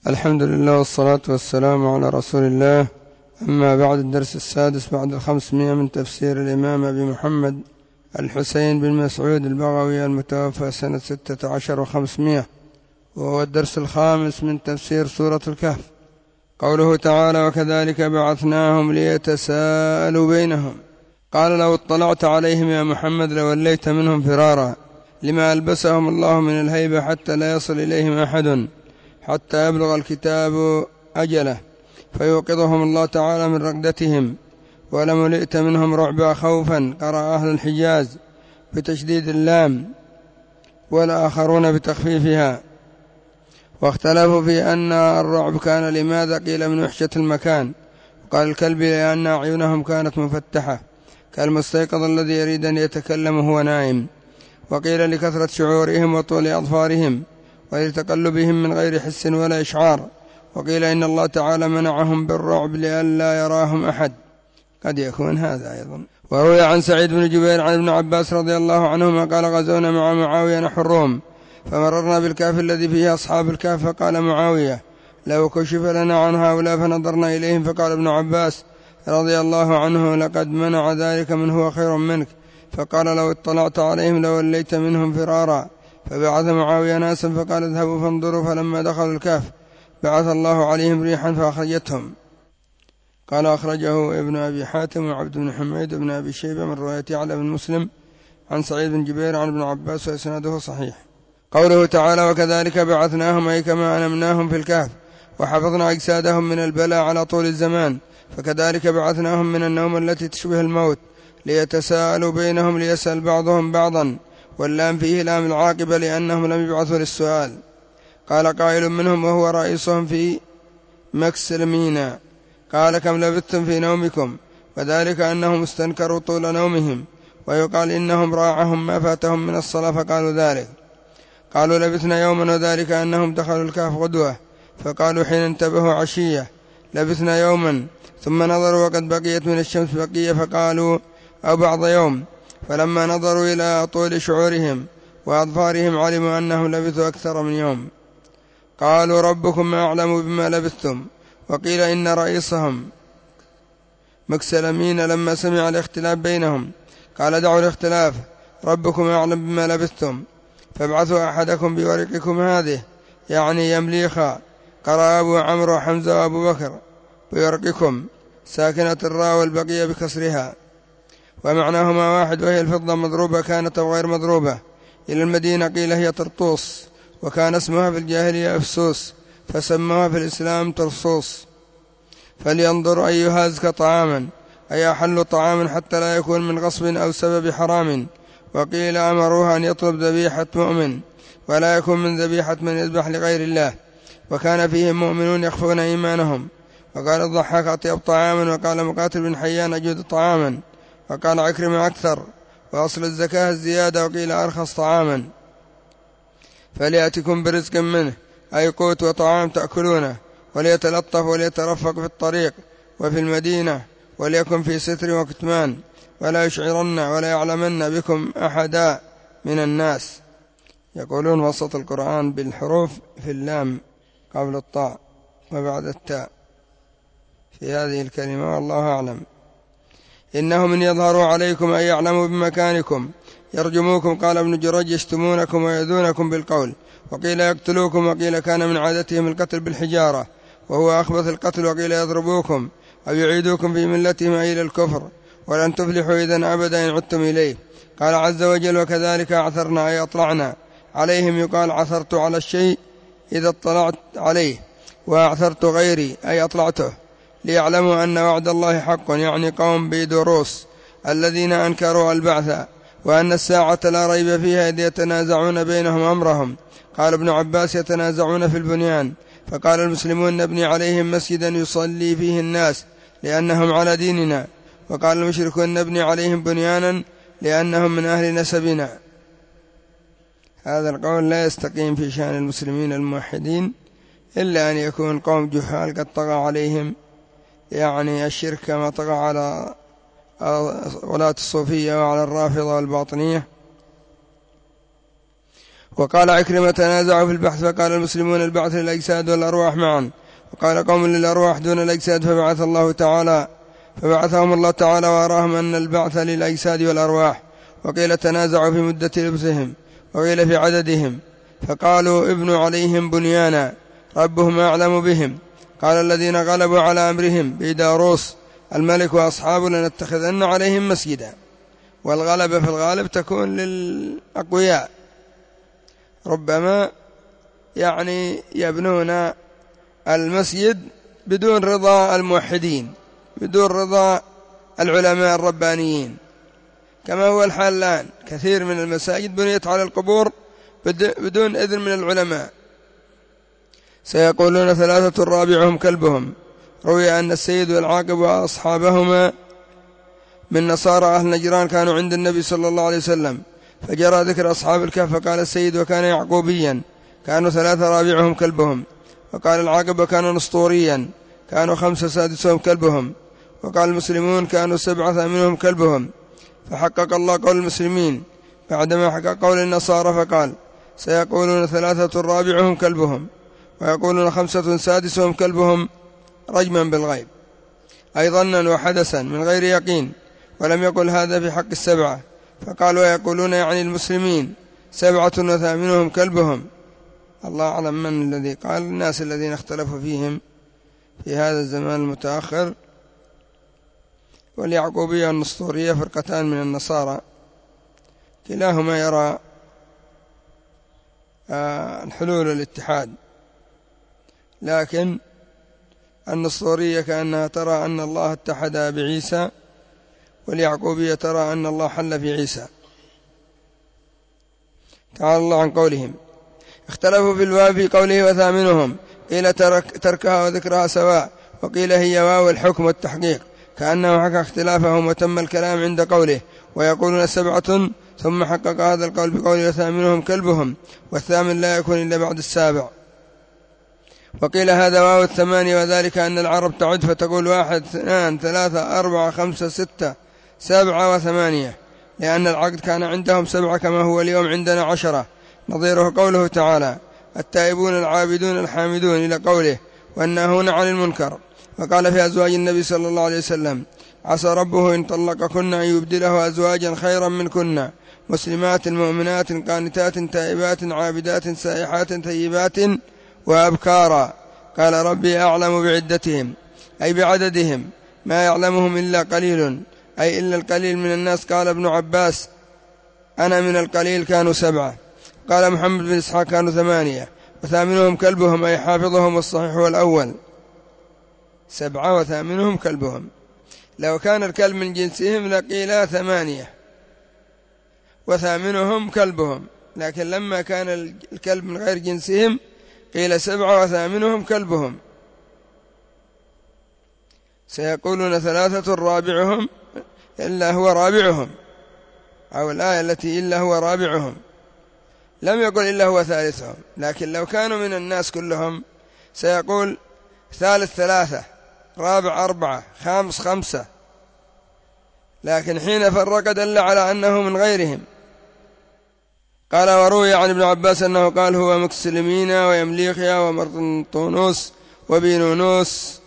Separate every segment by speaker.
Speaker 1: الحمد لله والصلاة والسلام على رسول الله. أما بعد، الدرس السادس بعد 500 من تفسير الإمام أبي محمد الحسين بن مسعود البغوي المتوفى سنة 16 و500، وهو الدرس الخامس من تفسير سورة الكهف. قوله تعالى: وكذلك بعثناهم ليتساءلوا بينهم. قال: لو اطلعت عليهم يا محمد لوليت منهم فرارا، لما ألبسهم الله من الهيبة حتى لا يصل إليهم أحد حتى يبلغ الكتاب أجله فيوقظهم الله تعالى من رقدتهم. ولملئت منهم رعبا خوفا، قرأ أهل الحجاز بتشديد اللام والآخرون بتخفيفها، واختلفوا في أن الرعب كان لماذا، قيل من وحشة المكان، وقال الكلبي لأن أعينهم كانت مفتحة كالمستيقظ الذي يريد أن يتكلم وهو نائم، وقيل لكثرة شعورهم وطول أظفارهم ولتقلبهم من غير حس ولا إشعار، وقيل إن الله تعالى منعهم بالرعب لئلا يراهم أحد، قد يكون هذا أيضا. وروي عن سعيد بن جبير عن ابن عباس رضي الله عنهما قال: غزونا مع معاوية نحو الروم، فمررنا بالكهف الذي فيه أصحاب الكهف، فقال معاوية: لو كشف لنا عن هؤلاء فنظرنا إليهم، فقال ابن عباس رضي الله عنه: لقد منع ذلك من هو خير منك. فقال: لو اطلعت عليهم لوليت منهم فرارا. فبعث معاوية ناسا فقال: اذهبوا فانظروا، فلما دخلوا الكهف بعث الله عليهم ريحا فأخرجتهم. قال: أخرجه ابن أبي حاتم وعبد بن حميد بن أبي شيبة من رواية يعلى بن مسلم عن سعيد بن جبير عن ابن عباس، وإسناده صحيح. قوله تعالى: وكذلك بعثناهم، أي كما أنمناهم في الكهف وحفظنا أجسادهم من البلاء على طول الزمان، فكذلك بعثناهم من النوم التي تشبه الموت ليتساءلوا بينهم، ليسأل بعضهم بعضا، واللام فيه لام العاقبة لأنهم لم يبعثوا للسؤال. قال قائل منهم وهو رئيسهم في مكسلمين: قال: كم لبثتم في نومكم؟ وذلك أنهم استنكروا طول نومهم. ويقال إنهم راعهم ما فاتهم من الصلاة فقالوا ذلك. قالوا: لبثنا يوما، وذلك أنهم دخلوا الكهف غدوة، فقالوا حين انتبهوا عشية: لبثنا يوما. ثم نظروا وقد بقيت من الشمس بقية، فقالوا: أو بعض يوم. فلما نظروا إلى طول شعورهم وأظفارهم علموا أنهم لبثوا أكثر من يوم. قالوا: ربكم أعلم بما لبثتم. وقيل إن رئيسهم مكسلمين لما سمع الاختلاف بينهم قال: دعوا الاختلاف، ربكم أعلم بما لبثتم، فابعثوا أحدكم بورقكم هذه، يعني يمليخا. قرأ أبو عمرو وحمزة وأبو بكر: بورقكم ساكنة الراء والبقية بكسرها، ومعناهما واحد، وهي الفضة مضروبة كانت أو غير مضروبة. إلى المدينة قيل هي طرطوس، وكان اسمها في الجاهلية أفسوس، فسموها في الإسلام طرسوس. فلينظر أيها أزكى طعاما، أي أحل طعاما حتى لا يكون من غصب أو سبب حرام. وقيل أمروها أن يطلب ذبيحة مؤمن ولا يكون من ذبيحة من يذبح لغير الله، وكان فيهم مؤمنون يخفون إيمانهم. وقال الضحاك: أطيب طعاما. وقال مقاتل بن حيان: أجود طعاما. وقال عكرمة: أكثر. وأصل الزكاة الزيادة. وقيل: أرخص طعاما. فليأتكم برزق منه، أي قوت وطعام تأكلونه، وليتلطف وليترفق في الطريق وفي المدينة، وليكن في ستر وكتمان، ولا يشعرن ولا يعلمن بكم أحدا من الناس. يقولون وسط القرآن بالحروف في اللام قبل الطاء وبعد التاء في هذه الكلمة، والله أعلم. إنهم من يظهروا عليكم أي يعلموا بمكانكم يرجموكم. قال ابن جريج: يشتمونكم ويؤذونكم بالقول. وقيل يقتلوكم، وقيل كان من عادتهم القتل بالحجارة وهو أخبث القتل. وقيل يضربوكم أو يعيدوكم في ملتهم أي إلى الكفر، ولن تفلحوا إذن أبدا إن عدتم إليه. قال عز وجل: وكذلك أعثرنا، أي أطلعنا عليهم. يقال عثرت على الشيء إذا اطلعت عليه، وأعثرت غيري أي أطلعته، ليعلموا أن وعد الله حق، يعني قوم بيدروس الذين أنكروا البعث، وأن الساعة لا ريب فيها، إذ يتنازعون بينهم أمرهم. قال ابن عباس: يتنازعون في البنيان، فقال المسلمون: نبني عليهم مسجدا يصلي فيه الناس لأنهم على ديننا. وقال المشركون: نبني عليهم بنيانا لأنهم من أهل نسبنا. هذا القول لا يستقيم في شأن المسلمين الموحدين إلا أن يكون قوم جهال قد طغى عليهم، يعني الشرك كما طغى على ولاة الصوفية وعلى الرافضة والباطنية. وقال عكرمة تنازعوا في البحث فقال المسلمون البعث للأجساد والأرواح معا، وقال قوم للأرواح دون الأجساد فبعثهم الله تعالى وأراهم أن البعث للأجساد والأرواح. وقيل تنازعوا في مدة لبثهم، وقيل في عددهم، فقالوا ابنوا عليهم بنيانا ربهم أعلم بهم. قال الذين غلبوا على أمرهم بيداروس الملك وأصحابه لنتخذن عليهم مسجدا. والغلبة في الغالب تكون للأقوياء، ربما يبنون المسجد بدون رضا الموحدين، بدون رضا العلماء الربانيين، كما هو الحال الآن. كثير من المساجد بنيت على القبور بدون إذن من العلماء. سيقولون 3 رابعهم كلبهم. روي أن السيد والعاقب وأصحابهما من نصارى أهل نجران كانوا عند النبي صلى الله عليه وسلم، فجرى ذكر أصحاب الكهف فقال السيد وكان يعقوبيا كانوا 3 رابعهم كلبهم. وقال العاقب وكان نسطوريا كانوا 5 سادسهم كلبهم. وقال المسلمون كانوا 7 ثامنهم كلبهم. فحقق الله قول المسلمين بعدما حقق قول النصارى فقال سيقولون 3 رابعهم كلبهم، ويقولون 5 سادسهم كلبهم رجما بالغيب، أي ظنا وحدثا من غير يقين. ولم يقل هذا في حق 7، فقالوا ويقولون يعني المسلمين 7 وثامنهم كلبهم. الله أعلم من الذي قال. الناس الذين اختلفوا فيهم في هذا الزمان المتأخر. واليعقوبية والنسطورية فرقتان من النصارى، كلاهما يرى الحلول والاتحاد، لكن النسطورية كأنها ترى أن الله اتحد بعيسى، واليعقوبية ترى أن الله حل في عيسى. تعالى الله عن قولهم. اختلفوا في الواو في قوله وثامنهم، قيل تركها وذكرها سواء، وقيل هي واو الحكم والتحقيق، كأنه حكى اختلافهم وتم الكلام عند قوله ويقولون 7، ثم حقق هذا القول بقوله وثامنهم كلبهم، والثامن لا يكون إلا بعد 7. وقيل هذا واو 8، وذلك أن العرب تعد فتقول 1 2 3 4 5 6 7 و8، لأن العقد كان عندهم 7 كما هو اليوم عندنا 10. نظيره قوله تعالى التائبون العابدون الحامدون إلى قوله والناهون عن المنكر. وقال في أزواج النبي صلى الله عليه وسلم عسى ربه إن طلقكن أن يبدله أزواجا خيرا منكن مسلمات مؤمنات قانتات تائبات عابدات سائحات ثيبات وأبكارا. قال ربي أعلم بعدتهم، أي بعددهم، ما يعلمهم إلا قليل، أي إلا القليل من الناس. قال ابن عباس أنا من القليل كانوا 7. قال محمد بن إسحاق كانوا 8، وثامنهم كلبهم، أي حافظهم، والصحيح هو الأول 7 وثامنهم كلبهم. لو كان الكلب من جنسهم لقيل 8 وثامنهم كلبهم، لكن لما كان الكلب من غير جنسهم قيل 7 وثامنهم كلبهم. سيقولون 3 رابعهم إلا هو رابعهم، أو الآية التي إلا هو رابعهم، لم يقل إلا هو ثالثهم. لكن لو كانوا من الناس كلهم سيقول ثالث 3، رابع 4، خامس 5، لكن حين فرق دل على أنه من غيرهم. قال وروي عن ابن عباس أنه قال هو مكسلمين ويمليخيا ومرطنطونوس وبينونوس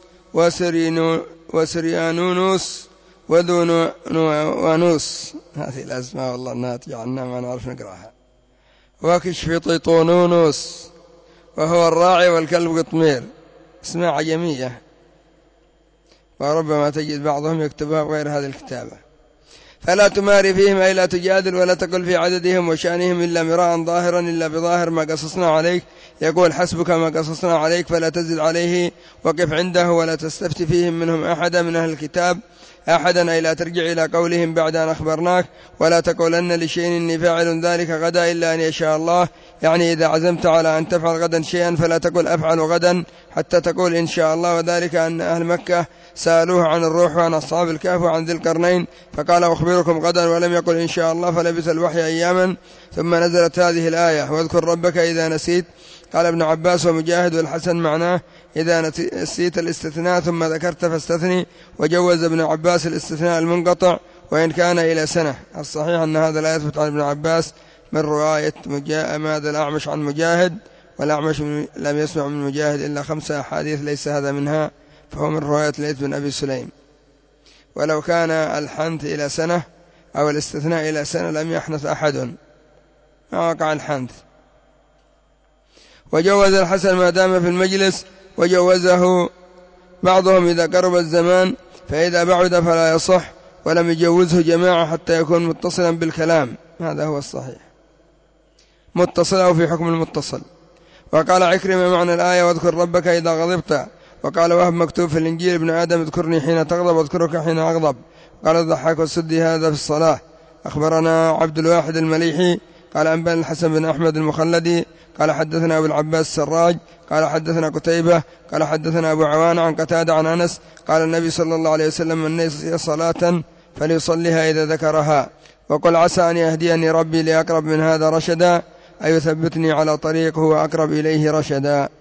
Speaker 1: وسريانونوس وذونوانوس. هذه الأسماء والله الناتجة عنها ما نعرف نقراها. وكشفطيطونونوس وهو الراعي والكلب قطمير، اسماء عجمية، وربما تجد بعضهم يكتبها بغير هذه الكتابة. فلا تماري فيهم، أي لا تجادل ولا تقل في عددهم وشأنهم إلا مراء ظاهرا إلا بظاهر ما قصصنا عليك. يقول حسبك ما قصصنا عليك فلا تزد عليه، وقف عنده ولا تستفت فيهم منهم أحدا من أهل الكتاب أحدا، أي لا ترجع إلى قولهم بعد أن أخبرناك، ولا تقولن لشيء إني فاعل ذلك غدا إلا أن يشاء الله. يعني إذا عزمت على أن تفعل غدا شيئا فلا تقل أفعل غدا حتى تقول إن شاء الله. وذلك أن أهل مكة سألوه عن الروح وعن أصحاب الكهف وعن ذي القرنين فقال أخبركم غدا، ولم يقل إن شاء الله، فلبث الوحي أياما ثم نزلت هذه الآية واذكر ربك إذا نسيت. قال ابن عباس ومجاهد والحسن معناه إذا نسيت الاستثناء ثم ذكرت فاستثني، وجوز ابن عباس الاستثناء المنقطع وإن كان إلى سنة. الصحيح أن هذا لا يثبت عن ابن عباس من رواية ماذا الأعمش عن مجاهد، والأعمش لم يسمع من مجاهد إلا 5 أحاديث ليس هذا منها، فهو من رواية ليث بن أبي سليم. ولو كان الحنث إلى سنة أو الاستثناء إلى سنة لم يحنث أحد، ما وقع الحنث. وجوز الحسن ما دام في المجلس، وجوزه بعضهم إذا قرب الزمان، فإذا بعد فلا يصح، ولم يجوزه جماعة حتى يكون متصلا بالكلام، هذا هو الصحيح، متصل أو في حكم المتصل. وقال عكرمة معنى الآية واذكر ربك إذا غضبت. وقال وهب مكتوب في الإنجيل ابن آدم اذكرني حين تغضب واذكرك حين أغضب. قال الضحاك والسدي هذا في الصلاة. أخبرنا عبد الواحد المليحي قال أنبأنا الحسن بن أحمد المخلدي قال حدثنا أبو العباس السراج قال حدثنا قتيبة قال حدثنا أبو عوان عن قتادة عن أنس قال النبي صلى الله عليه وسلم من نسي صلاة فليصليها إذا ذكرها، وقل عسى أن يهديني ربي لأقرب من هذا رشدا، أي يثبتني على طريق هو أقرب إليه رشدا.